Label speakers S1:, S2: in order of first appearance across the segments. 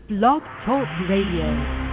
S1: Blog Talk Radio.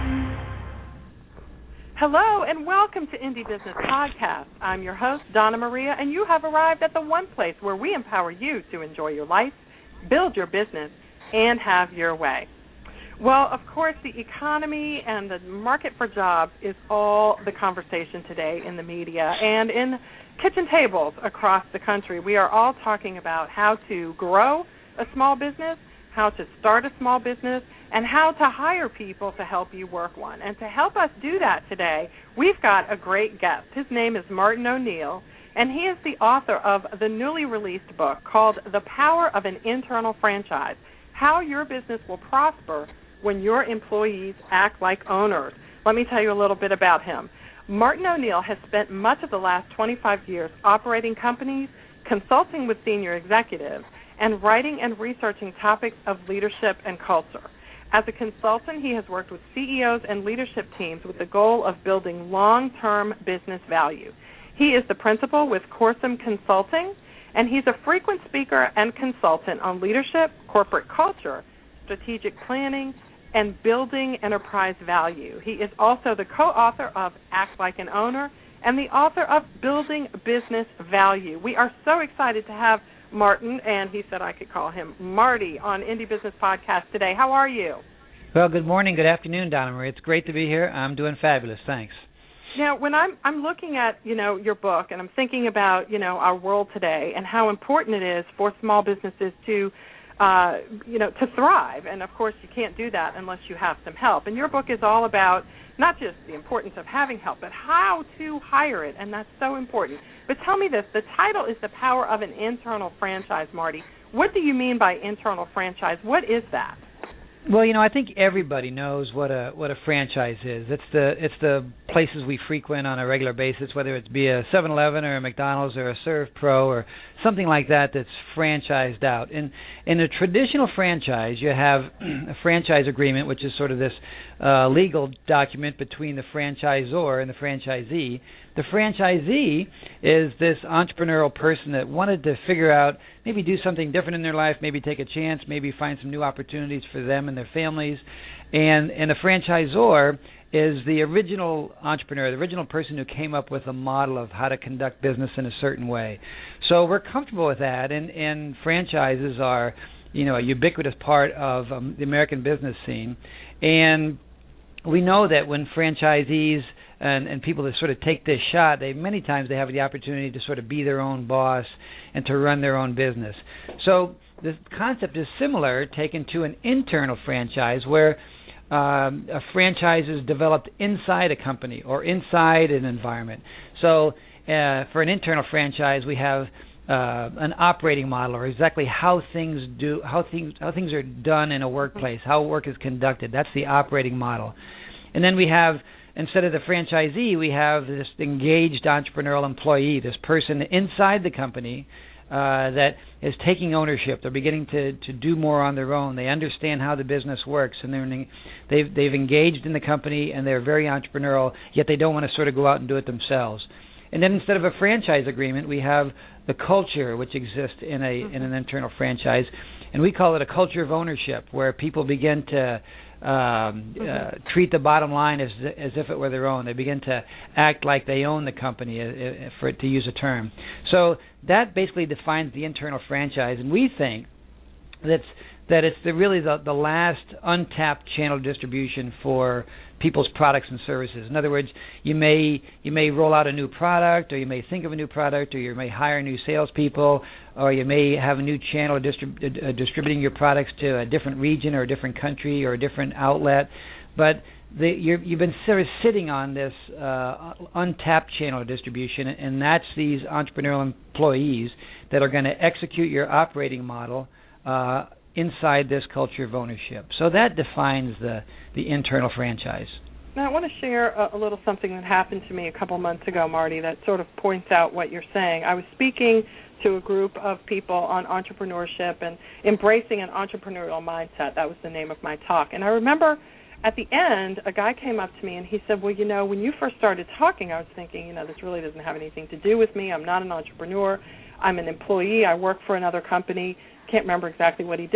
S2: Hello and welcome to Indie Business Podcast. I'm your host, Donna Maria, and you have arrived at the one place where we empower you to enjoy your life, build your business, and have your way. Well, of course, the economy and the market for jobs is all the conversation today in the media and in kitchen tables across the country. We are all talking about how to grow a small business, how to start a small business, and how to hire people to help you work one. And to help us do that today, we've got a great guest. His name is Martin O'Neill, and he is the author of the newly released book called The Power of an Internal Franchise, How Your Business Will Prosper When Your Employees Act Like Owners. Let me tell you a little bit about him. Martin O'Neill has spent much of the last 25 years operating companies, consulting with senior executives, and writing and researching topics of leadership and culture. As a consultant, he has worked with CEOs and leadership teams with the goal of building long-term business value. He is the principal with Corsum Consulting, and he's a frequent speaker and consultant on leadership, corporate culture, strategic planning, and building enterprise value. He is also the co-author of Act Like an Owner and the author of Building Business Value. We are so excited to have Martin, and he said I could call him Marty, on Indie Business Podcast today. How are you?
S3: Well, good morning, good afternoon, Donna Marie. It's great to be here. I'm doing fabulous. Thanks.
S2: Now, when I'm looking at, your book, and I'm thinking about, our world today and how important it is for small businesses to, to thrive. And, of course, you can't do that unless you have some help. And your book is all about not just the importance of having help, but how to hire it, and that's so important. But tell me this, the title is The Power of an Internal Franchise, Marty. What do you mean by internal franchise? What is that?
S3: Well, I think everybody knows what a franchise is. It's the places we frequent on a regular basis, whether it's be a 7-Eleven or a McDonald's or a Serve Pro or something like that that's franchised out. In a traditional franchise, you have a franchise agreement, which is sort of this legal document between the franchisor and the franchisee. The franchisee is this entrepreneurial person that wanted to figure out, maybe do something different in their life, maybe take a chance, maybe find some new opportunities for them and their families. And the franchisor is the original entrepreneur, the original person who came up with a model of how to conduct business in a certain way. So we're comfortable with that, and franchises are, a ubiquitous part of the American business scene. And we know that when franchisees and people that sort of take this shot, many times they have the opportunity to sort of be their own boss and to run their own business. So the concept is similar, taken to an internal franchise where a franchise is developed inside a company or inside an environment. So for an internal franchise, we have an operating model, or exactly how things are done in a workplace, how work is conducted. That's the operating model. And then we have, instead of the franchisee, we have this engaged entrepreneurial employee, this person inside the company that is taking ownership. They're beginning to do more on their own. They understand how the business works, and they've engaged in the company, and they're very entrepreneurial, yet they don't want to sort of go out and do it themselves. And then instead of a franchise agreement, we have the culture which exists in an internal franchise, and we call it a culture of ownership, where people begin to treat the bottom line as if it were their own. They begin to act like they own the company, to use a term. So that basically defines the internal franchise, and we think that it's really the last untapped channel of distribution for people's products and services. In other words, you may roll out a new product, or you may think of a new product, or you may hire new salespeople, or you may have a new channel distributing your products to a different region or a different country or a different outlet. But you've been sort of sitting on this untapped channel of distribution, and that's these entrepreneurial employees that are going to execute your operating model inside this culture of ownership. So that defines the internal franchise.
S2: Now, I want to share a little something that happened to me a couple months ago, Marty, that sort of points out what you're saying. I was speaking to a group of people on entrepreneurship and embracing an entrepreneurial mindset. That was the name of my talk. And I remember at the end, a guy came up to me and he said, well, when you first started talking, I was thinking, this really doesn't have anything to do with me. I'm not an entrepreneur. I'm an employee. I work for another company. Can't remember exactly what he did.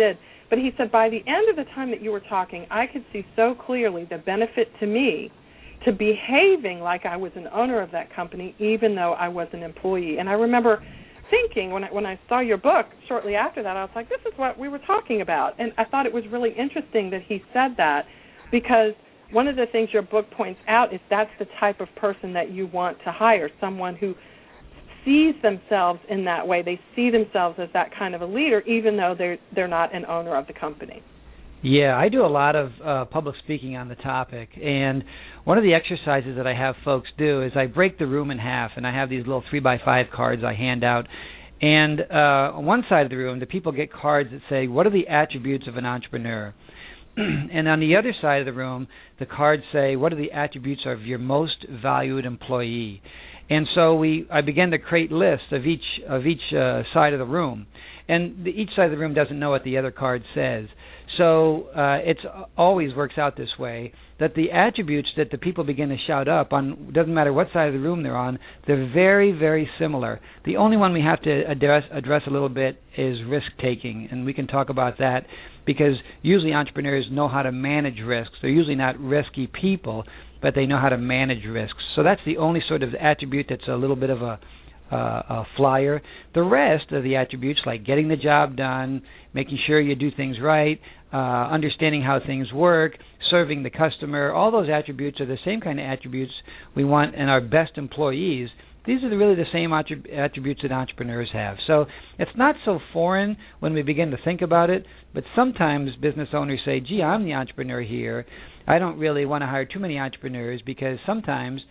S2: But he said, by the end of the time that you were talking, I could see so clearly the benefit to me to behaving like I was an owner of that company, even though I was an employee. And I remember thinking when I saw your book shortly after that, I was like, this is what we were talking about. And I thought it was really interesting that he said that, because one of the things your book points out is that's the type of person that you want to hire, someone who sees themselves in that way. They see themselves as that kind of a leader, even though they're not an owner of the company.
S3: Yeah, I do a lot of public speaking on the topic, and one of the exercises that I have folks do is I break the room in half, and I have these little 3x5 cards I hand out. And on one side of the room, the people get cards that say, what are the attributes of an entrepreneur? And on the other side of the room, the cards say, what are the attributes of your most valued employee? And so I began to create lists of each side of the room. And each side of the room doesn't know what the other card says. So it always works out this way, that the attributes that the people begin to shout up on, doesn't matter what side of the room they're on, they're very, very similar. The only one we have to address a little bit is risk-taking, and we can talk about that, because usually entrepreneurs know how to manage risks. They're usually not risky people, but they know how to manage risks. So that's the only sort of attribute that's a little bit of a flyer. The rest of the attributes, like getting the job done, making sure you do things right, understanding how things work, serving the customer, all those attributes are the same kind of attributes we want in our best employees. These are really the same attributes that entrepreneurs have. So it's not so foreign when we begin to think about it, but sometimes business owners say, gee, I'm the entrepreneur here. I don't really want to hire too many entrepreneurs, because sometimes,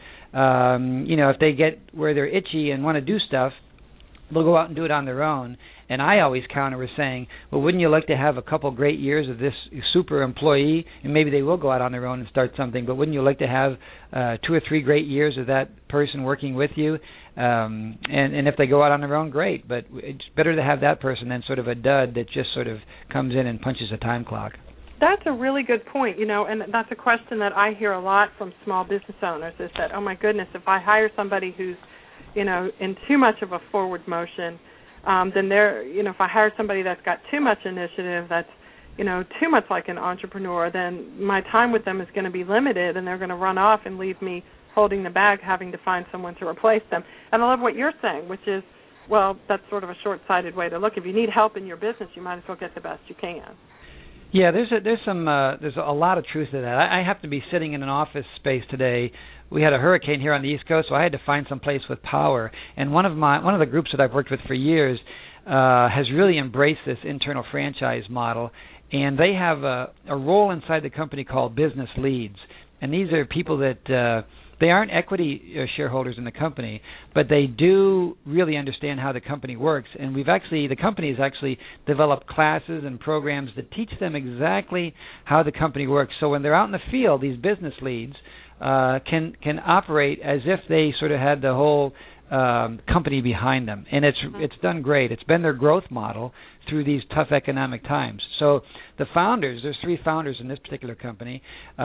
S3: if they get where they're itchy and want to do stuff, they'll go out and do it on their own. And I always counter with saying, well, wouldn't you like to have a couple great years of this super employee, and maybe they will go out on their own and start something, but wouldn't you like to have 2 or 3 great years of that person working with you? And if they go out on their own, great, but it's better to have that person than sort of a dud that just sort of comes in and punches a time clock.
S2: That's a really good point, and that's a question that I hear a lot from small business owners, is that, oh my goodness, if I hire somebody who's, in too much of a forward motion, then if I hire somebody that's got too much initiative, that's, too much like an entrepreneur, then my time with them is going to be limited, and they're going to run off and leave me holding the bag, having to find someone to replace them. And I love what you're saying, which is, well, that's sort of a short-sighted way to look. If you need help in your business, you might as well get the best you can.
S3: Yeah, there's a lot of truth to that. I happen to be sitting in an office space today. We had a hurricane here on the East Coast, so I had to find some place with power. And one of the groups that I've worked with for years has really embraced this internal franchise model, and they have a role inside the company called business leads. And these are people that they aren't equity shareholders in the company, but they do really understand how the company works. And the company has actually developed classes and programs that teach them exactly how the company works. So when they're out in the field, these business leads can operate as if they sort of had the whole company behind them, and it's done great. It's been their growth model through these tough economic times. So the founders, there's 3 founders in this particular company.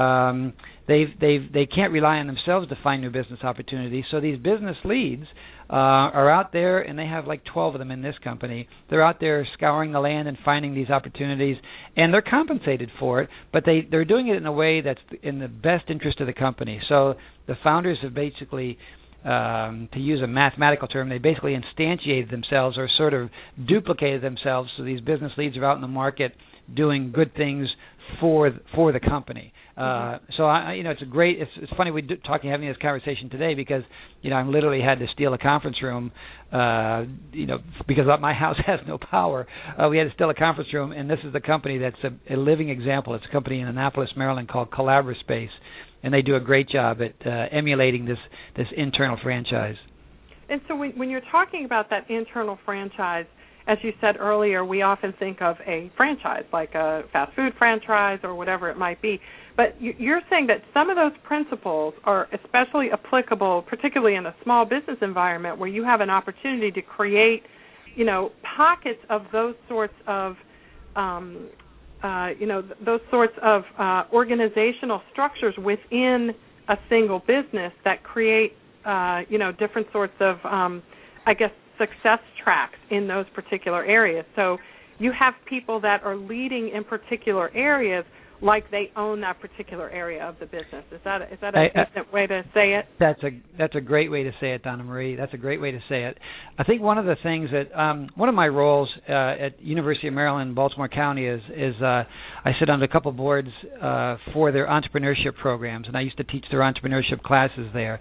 S3: They can't rely on themselves to find new business opportunities. So these business leads are out there, and they have like 12 of them in this company. They're out there scouring the land and finding these opportunities, and they're compensated for it, but they're doing it in a way that's in the best interest of the company. So the founders have basically, to use a mathematical term, they basically instantiated themselves or sort of duplicated themselves, so these business leads are out in the market doing good things for the company. So it's funny having this conversation today, because I literally had to steal a conference room, because my house has no power. We had to steal a conference room, and this is the company that's a living example. It's a company in Annapolis, Maryland called CollaboraSpace, and they do a great job at emulating this internal franchise.
S2: And so when you're talking about that internal franchise, as you said earlier, we often think of a franchise, like a fast food franchise or whatever it might be. But you're saying that some of those principles are especially applicable, particularly in a small business environment where you have an opportunity to create, pockets of those sorts of, organizational structures within a single business that create, different sorts of, success tracks in those particular areas. So you have people that are leading in particular areas like they own that particular area of the business. Is that a decent way to say it?
S3: That's a great way to say it, Donna Marie. That's a great way to say it. I think one of the things that one of my roles at University of Maryland, Baltimore County is I sit on a couple boards for their entrepreneurship programs, and I used to teach their entrepreneurship classes there.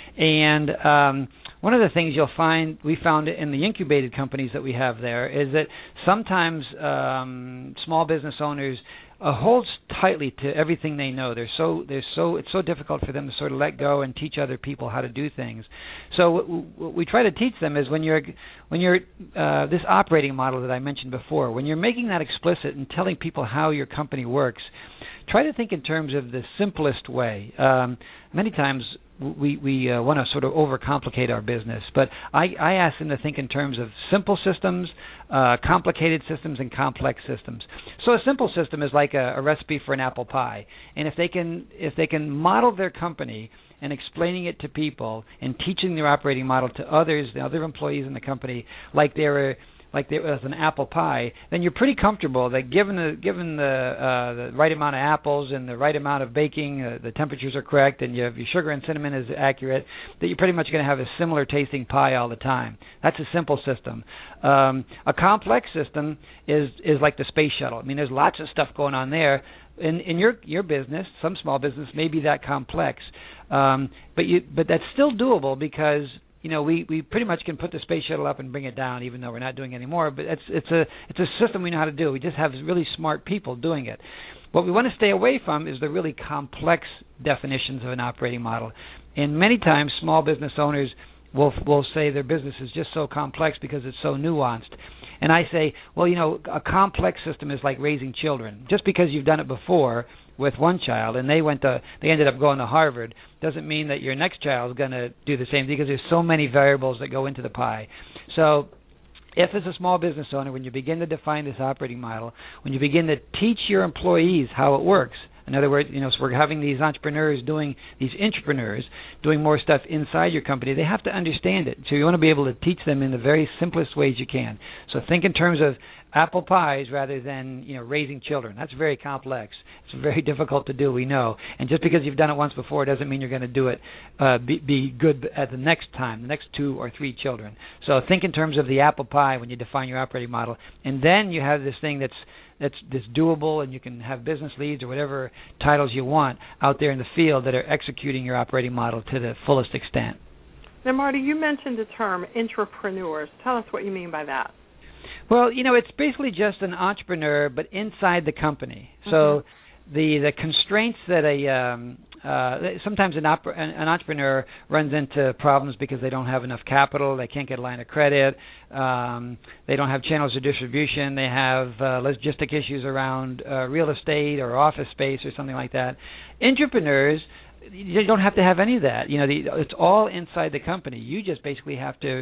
S3: And one of the things we found in the incubated companies that we have there is that sometimes small business owners holds tightly to everything they know. It's so difficult for them to sort of let go and teach other people how to do things. So what we try to teach them is when you're this operating model that I mentioned before, when you're making that explicit and telling people how your company works, try to think in terms of the simplest way. Many times we want to sort of overcomplicate our business, but I ask them to think in terms of simple systems, complicated systems, and complex systems. So a simple system is like a recipe for an apple pie, and if they can model their company and explaining it to people and teaching their operating model to others, the other employees in the company, like there was an apple pie, then you're pretty comfortable that given the right amount of apples and the right amount of baking, the temperatures are correct, and your sugar and cinnamon is accurate, that you're pretty much going to have a similar tasting pie all the time. That's a simple system. A complex system is like the space shuttle. I mean, there's lots of stuff going on there. In your business, some small business may be that complex, but that's still doable because we pretty much can put the space shuttle up and bring it down, even though we're not doing it anymore. But it's a system we know how to do. We just have really smart people doing it. What we want to stay away from is the really complex definitions of an operating model. And many times, small business owners will say their business is just so complex because it's so nuanced. And I say, well, a complex system is like raising children. Just because you've done it before with one child and they ended up going to Harvard doesn't mean that your next child is going to do the same thing, because there's so many variables that go into the pie. So if as a small business owner, when you begin to define this operating model, when you begin to teach your employees how it works, in other words, so we're having these intrapreneurs doing more stuff inside your company, they have to understand it. So you want to be able to teach them in the very simplest ways you can. So think in terms of apple pies rather than raising children. That's very complex. It's very difficult to do, we know. And just because you've done it once before doesn't mean you're going to do it be good at the next time, the next 2 or 3 children. So think in terms of the apple pie when you define your operating model, and then you have this thing that's doable, and you can have business leads or whatever titles you want out there in the field that are executing your operating model to the fullest extent.
S2: Now, Marty, you mentioned the term intrapreneurs. Tell us what you mean by that.
S3: Well, it's basically just an entrepreneur, but inside the company. So the constraints that sometimes an entrepreneur runs into problems because they don't have enough capital, they can't get a line of credit, they don't have channels of distribution, they have logistic issues around real estate or office space or something like that. Intrapreneurs, you don't have to have any of that. It's all inside the company. You just basically have to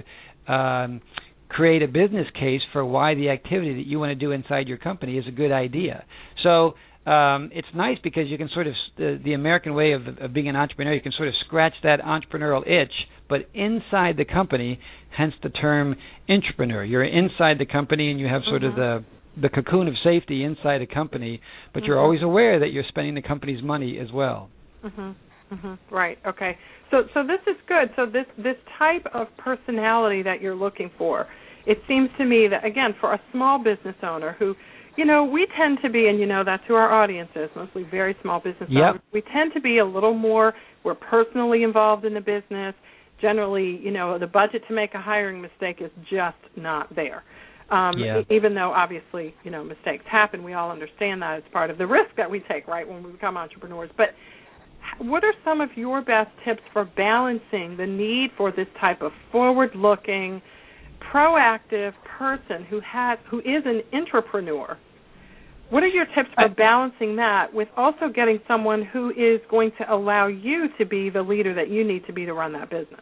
S3: create a business case for why the activity that you want to do inside your company is a good idea. So it's nice because you can sort of, the American way of being an entrepreneur, you can sort of scratch that entrepreneurial itch, but inside the company, hence the term intrapreneur. You're inside the company and you have sort of the cocoon of safety inside a company, but you're always aware that you're spending the company's money as well.
S2: Right. Okay. So this is good. So this type of personality that you're looking for, it seems to me that, again, for a small business owner who, we tend to be, and that's who our audience is, mostly very small business owners. We tend to be a little more, we're personally involved in the business. Generally, the budget to make a hiring mistake is just not there. Even though, obviously, mistakes happen. We all understand that. It's part of the risk that we take, right, when we become entrepreneurs. But what are some of your best tips for balancing the need for this type of forward-looking, proactive person who is an intrapreneur? What are your tips for balancing that with also getting someone who is going to allow you to be the leader that you need to be to run that business?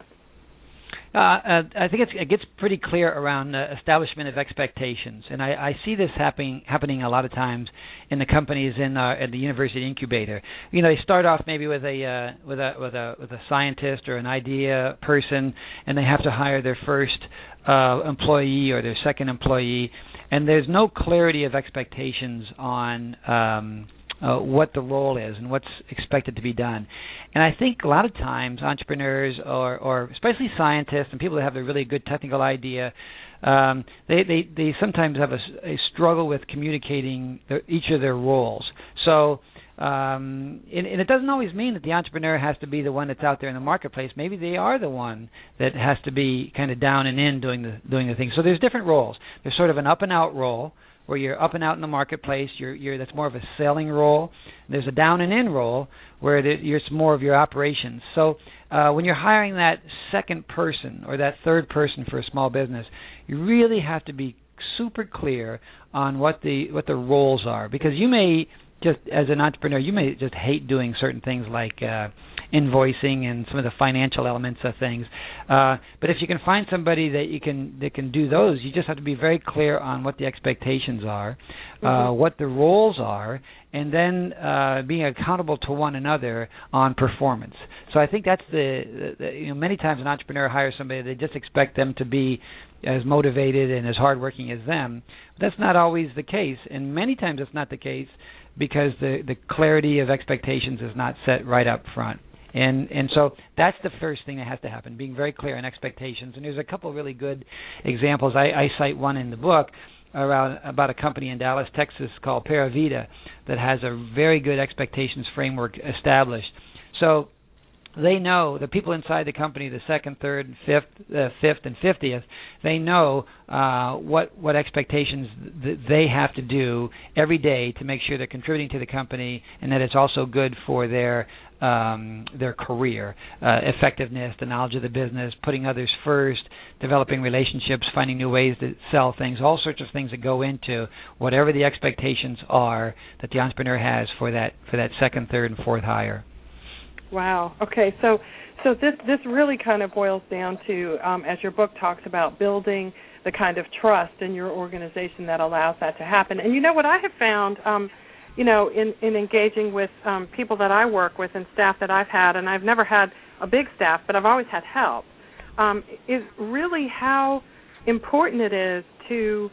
S3: I think it gets pretty clear around establishment of expectations, and I see this happening a lot of times in the companies at the university incubator. They start off maybe with a scientist or an idea person, and they have to hire their first employee or their second employee. and there's no clarity of expectations on what the role is and what's expected to be done. And I think a lot of times entrepreneurs or especially scientists and people that have a really good technical idea, they sometimes have a struggle with communicating each of their roles. So and it doesn't always mean that the entrepreneur has to be the one that's out there in the marketplace. Maybe they are the one that has to be kind of down and in doing the thing. So there's different roles. There's sort of an up and out role where you're up and out in the marketplace. That's more of a selling role. There's a down and in role where it's more of your operations. So when you're hiring that second person or that third person for a small business, you really have to be super clear on what the roles are, because you may just, as an entrepreneur, you may just hate doing certain things like invoicing and some of the financial elements of things. But if you can find somebody that can do those, you just have to be very clear on what the expectations are, what the roles are, and then being accountable to one another on performance. So I think that's many times an entrepreneur hires somebody, they just expect them to be as motivated and as hardworking as them. But that's not always the case, and many times it's not the case because the clarity of expectations is not set right up front. And so that's the first thing that has to happen, being very clear on expectations. And there's a couple of really good examples. I cite one in the book about a company in Dallas, Texas called Paravita that has a very good expectations framework established. So they know, the people inside the company, the second, third, fifth, and 50th, they know what expectations they have to do every day to make sure they're contributing to the company and that it's also good for their career, effectiveness, the knowledge of the business, putting others first, developing relationships, finding new ways to sell things, all sorts of things that go into whatever the expectations are that the entrepreneur has for that second, third, and fourth hire.
S2: Wow. Okay. So this really kind of boils down to, as your book talks about, building the kind of trust in your organization that allows that to happen. And you know what I have found, in engaging with people that I work with and staff that I've had, and I've never had a big staff, but I've always had help, is really how important it is to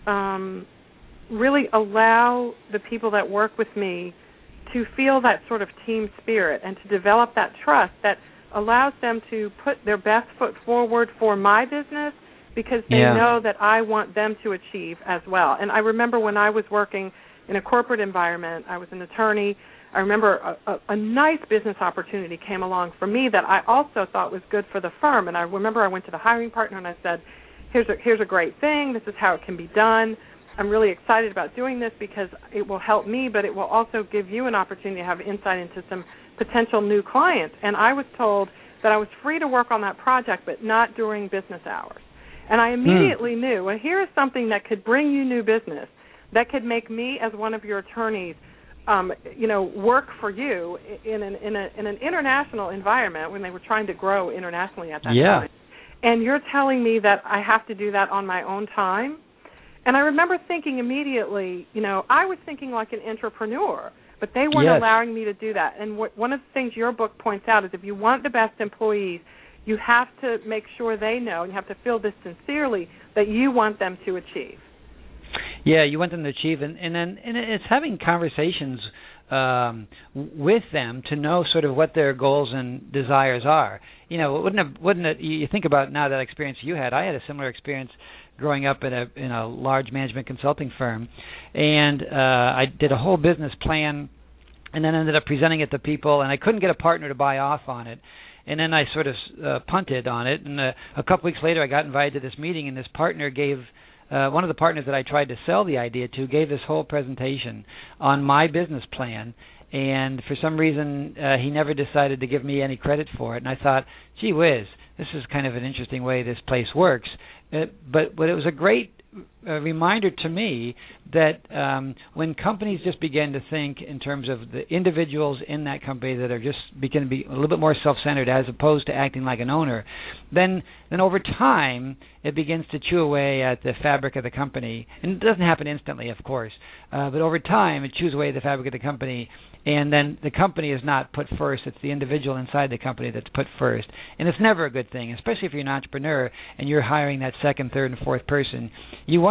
S2: really allow the people that work with me to feel that sort of team spirit and to develop that trust that allows them to put their best foot forward for my business because they know that I want them to achieve as well. And I remember when I was working in a corporate environment, I was an attorney, I remember a nice business opportunity came along for me that I also thought was good for the firm. And I remember I went to the hiring partner and I said, here's a great thing, this is how it can be done. I'm really excited about doing this because it will help me, but it will also give you an opportunity to have insight into some potential new clients. And I was told that I was free to work on that project, but not during business hours. And I immediately knew, well, here is something that could bring you new business, that could make me as one of your attorneys, work for you in an international environment when they were trying to grow internationally at that time. And you're telling me that I have to do that on my own time? And I remember thinking immediately, I was thinking like an entrepreneur, but they weren't allowing me to do that. And one of the things your book points out is if you want the best employees, you have to make sure they know, and you have to feel this sincerely, that you want them to achieve.
S3: Yeah, you want them to achieve, and it's having conversations with them to know sort of what their goals and desires are. Wouldn't it? You think about now that experience you had. I had a similar experience growing up in a large management consulting firm, and I did a whole business plan, and then ended up presenting it to people, and I couldn't get a partner to buy off on it. And then I sort of punted on it, and a couple weeks later I got invited to this meeting, and this partner gave one of the partners that I tried to sell the idea to gave this whole presentation on my business plan, and for some reason he never decided to give me any credit for it. And I thought, gee whiz, this is kind of an interesting way this place works. But it was a great reminder to me that when companies just begin to think in terms of the individuals in that company that are just begin to be a little bit more self-centered as opposed to acting like an owner, then over time it begins to chew away at the fabric of the company. And it doesn't happen instantly, of course, but over time it chews away at the fabric of the company, and then the company is not put first. It's the individual inside the company that's put first. And it's never a good thing, especially if you're an entrepreneur and you're hiring that second, third, and fourth person. You want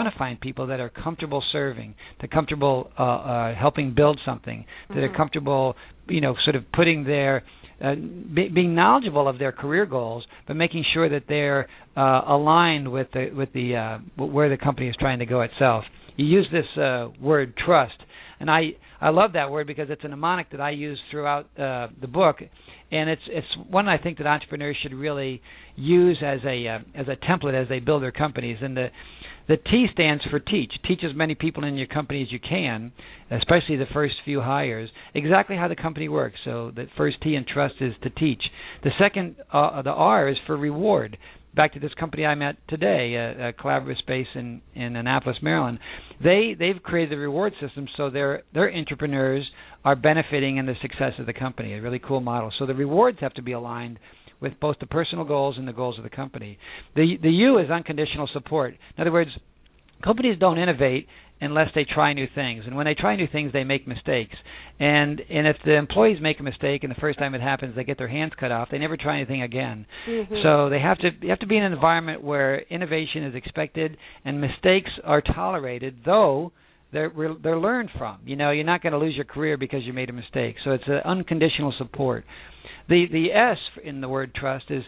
S3: want to find people that are comfortable serving, that are comfortable helping build something, that are comfortable, sort of putting their being knowledgeable of their career goals, but making sure that they're aligned with the where the company is trying to go itself. You use this word trust, and I love that word because it's a mnemonic that I use throughout the book, and it's one I think that entrepreneurs should really use as a template as they build their companies. And the T stands for teach. Teach as many people in your company as you can, especially the first few hires, exactly how the company works. So the first T in trust is to teach. The second, the R, is for reward. Back to this company I met today, a collaborative space in Annapolis, Maryland. They've created a reward system so their entrepreneurs are benefiting in the success of the company. A really cool model. So the rewards have to be aligned with both the personal goals and the goals of the company. The U is unconditional support. In other words, companies don't innovate unless they try new things. And when they try new things, they make mistakes. And if the employees make a mistake and the first time it happens they get their hands cut off, they never try anything again. So you have to be in an environment where innovation is expected and mistakes are tolerated, though they're learned from. You're not going to lose your career because you made a mistake. So it's unconditional support. The S in the word trust is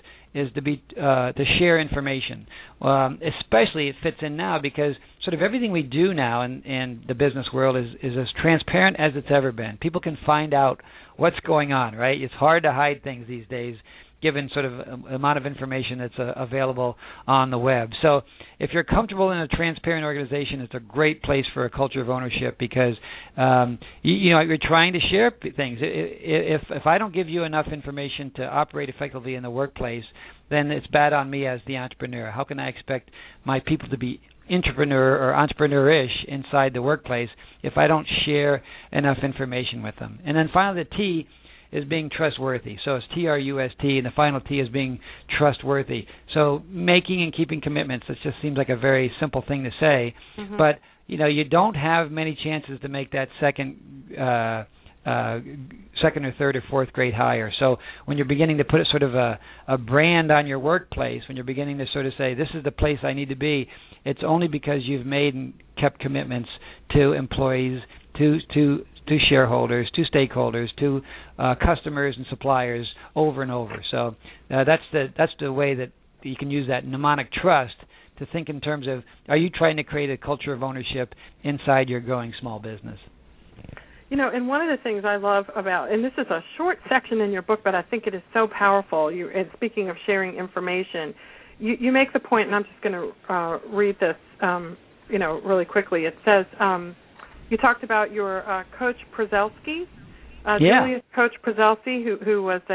S3: to share information. Especially it fits in now because sort of everything we do now in the business world is as transparent as it's ever been. People can find out what's going on, right? It's hard to hide things these days, given sort of amount of information that's available on the web. So if you're comfortable in a transparent organization, it's a great place for a culture of ownership because you're trying to share things. If I don't give you enough information to operate effectively in the workplace, then it's bad on me as the entrepreneur. How can I expect my people to be entrepreneur or entrepreneurish inside the workplace if I don't share enough information with them? And then finally, the T is being trustworthy. So it's TRUST, and the final T is being trustworthy. So making and keeping commitments. It just seems like a very simple thing to say, but you don't have many chances to make that second or third or fourth grade hire. So when you're beginning to put a sort of a brand on your workplace, when you're beginning to sort of say, this is the place I need to be, it's only because you've made and kept commitments to employees, to shareholders, to stakeholders, to customers and suppliers over and over. So that's the way that you can use that mnemonic trust to think in terms of, are you trying to create a culture of ownership inside your growing small business?
S2: And one of the things I love about, and this is a short section in your book, but I think it is so powerful. And speaking of sharing information, you make the point, and I'm just going to read this, really quickly. It says, you talked about your Coach Przelski, Julius Coach Przelski, who was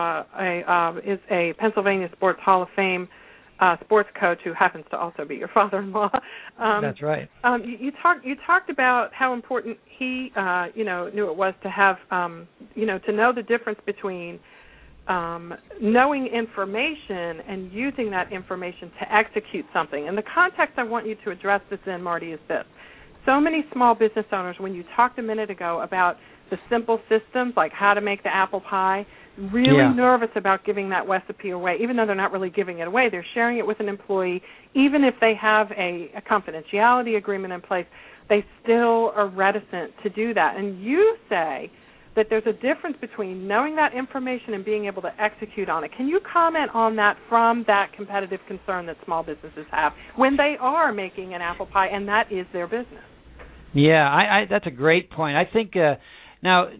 S2: is a Pennsylvania Sports Hall of Fame sports coach who happens to also be your father-in-law.
S3: That's right.
S2: You talked about how important he knew it was to have to know the difference between knowing information and using that information to execute something. And the context I want you to address this in, Marty, is this. So many small business owners, when you talked a minute ago about the simple systems, like how to make the apple pie, really nervous about giving that recipe away. Even though they're not really giving it away, they're sharing it with an employee. Even if they have a confidentiality agreement in place, they still are reticent to do that. And you say that there's a difference between knowing that information and being able to execute on it. Can you comment on that from that competitive concern that small businesses have when they are making an apple pie and that is their business?
S3: Yeah, that's a great point. I think now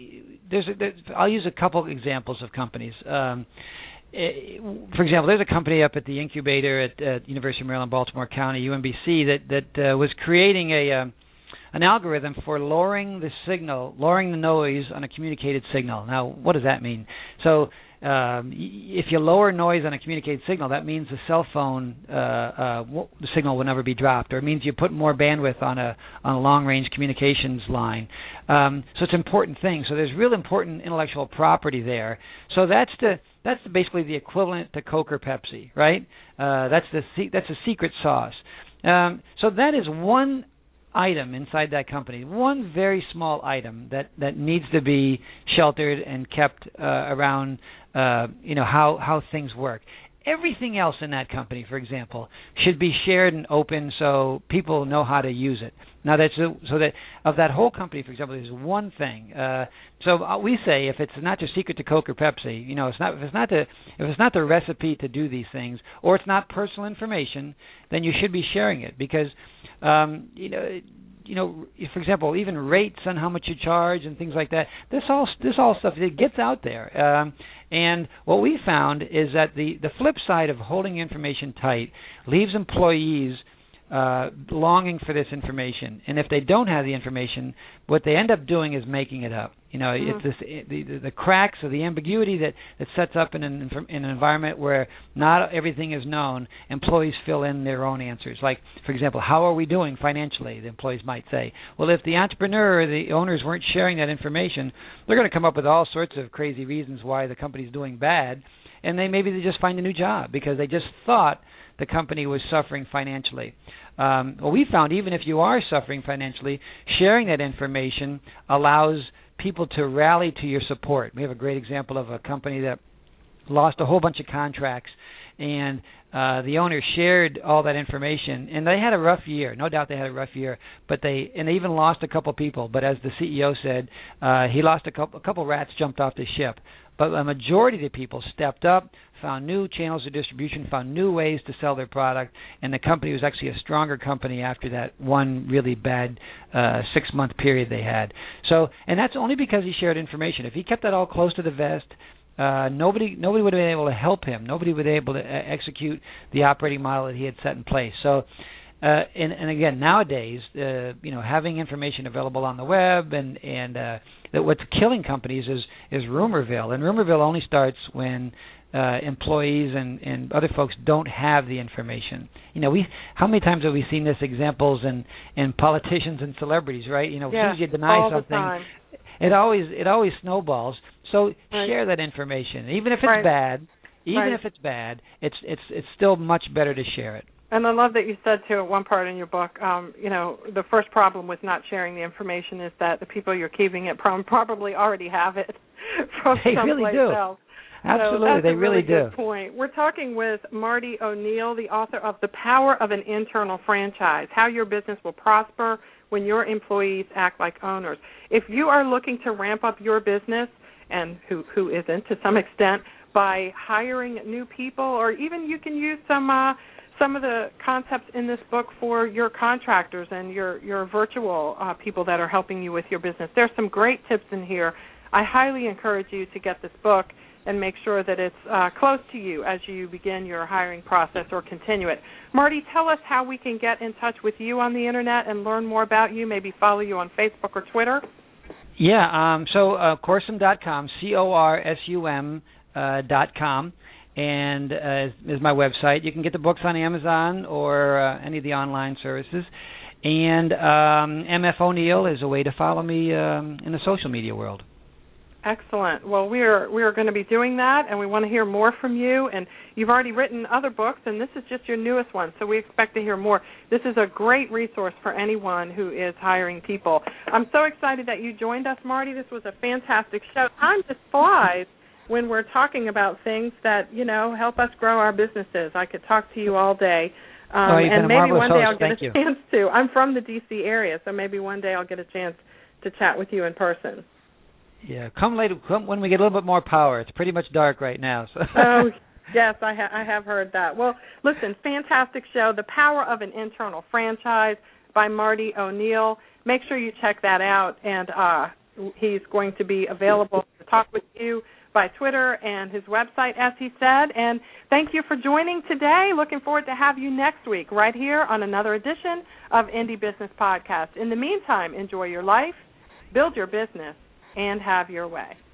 S3: I'll use a couple examples of companies. For example, there's a company up at the incubator at University of Maryland, Baltimore County, UMBC, that was creating an algorithm for lowering the noise on a communicated signal. Now, what does that mean? So if you lower noise on a communicated signal, that means the cell phone the signal will never be dropped, or it means you put more bandwidth on a long-range communications line. So it's an important thing. So there's real important intellectual property there. So that's basically the equivalent to Coke or Pepsi, right? That's a secret sauce. So that is one item inside that company, one very small item that needs to be sheltered and kept around how things work. everything else in that company, for example, should be shared and open so people know how to use it. Now, that's so that of that whole company, for example, there's one thing. So we say if it's not your secret to Coke or Pepsi, if it's not the recipe to do these things, or it's not personal information, then you should be sharing it because for example, even rates on how much you charge and things like that. This all stuff, it gets out there. And what we found is that the flip side of holding information tight leaves employees longing for this information. And if they don't have the information, what they end up doing is making it up. It's this the cracks or the ambiguity that sets up in an environment where not everything is known. Employees fill in their own answers. Like, for example, how are we doing financially? The employees might say. Well, if the entrepreneur or the owners weren't sharing that information, they're going to come up with all sorts of crazy reasons why the company's doing bad, and maybe they just find a new job because they just thought the company was suffering financially. Well, we found even if you are suffering financially, sharing that information allows people to rally to your support. We have a great example of a company that lost a whole bunch of contracts, and the owner shared all that information, and they had a rough year. No doubt they had a rough year, but they even lost a couple people. But as the CEO said, he lost a couple rats jumped off the ship. But a majority of the people stepped up, found new channels of distribution, found new ways to sell their product, and the company was actually a stronger company after that one really bad 6-month period they had. So, and that's only because he shared information. If he kept that all close to the vest, nobody would have been able to help him. Nobody would have been able to execute the operating model that he had set in place. So, and again, nowadays, having information available on the web and that what's killing companies is Rumorville, and Rumorville only starts when employees and other folks don't have the information. How many times have we seen this examples in politicians and celebrities, right? As soon as you deny something, it always snowballs. So share that information, even if it's bad. Even if it's bad, it's still much better to share it.
S2: And I love that you said, too, at one part in your book, the first problem with not sharing the information is that the people you're keeping it from probably already have it from someplace else.
S3: Absolutely,
S2: so that's
S3: they really do.
S2: Good point. We're talking with Marty O'Neill, the author of The Power of an Internal Franchise, How Your Business Will Prosper When Your Employees Act Like Owners. If you are looking to ramp up your business, and who isn't to some extent, by hiring new people, or even you can use some of the concepts in this book for your contractors and your virtual people that are helping you with your business. There's some great tips in here. I highly encourage you to get this book and make sure that it's close to you as you begin your hiring process or continue it. Marty, tell us how we can get in touch with you on the Internet and learn more about you, maybe follow you on Facebook or Twitter.
S3: Yeah, so Corsum.com, CORSUM.com, and is my website. You can get the books on Amazon or any of the online services. And MF O'Neill is a way to follow me in the social media world.
S2: Excellent. Well, we are going to be doing that, and we want to hear more from you. And you've already written other books, and this is just your newest one, so we expect to hear more. This is a great resource for anyone who is hiring people. I'm so excited that you joined us, Marty. This was a fantastic show. Time just flies when we're talking about things that, help us grow our businesses. I could talk to you all day. And maybe one day I'll get a chance to. I'm from the D.C. area, so maybe one day I'll get a chance to chat with you in person.
S3: Yeah, come when we get a little bit more power. It's pretty much dark right now. So.
S2: Oh, yes, I have heard that. Well, listen, fantastic show, The Power of an Internal Franchise by Marty O'Neill. Make sure you check that out, and he's going to be available to talk with you by Twitter and his website, as he said. And thank you for joining today. Looking forward to have you next week right here on another edition of Indie Business Podcast. In the meantime, enjoy your life, build your business, and have your way.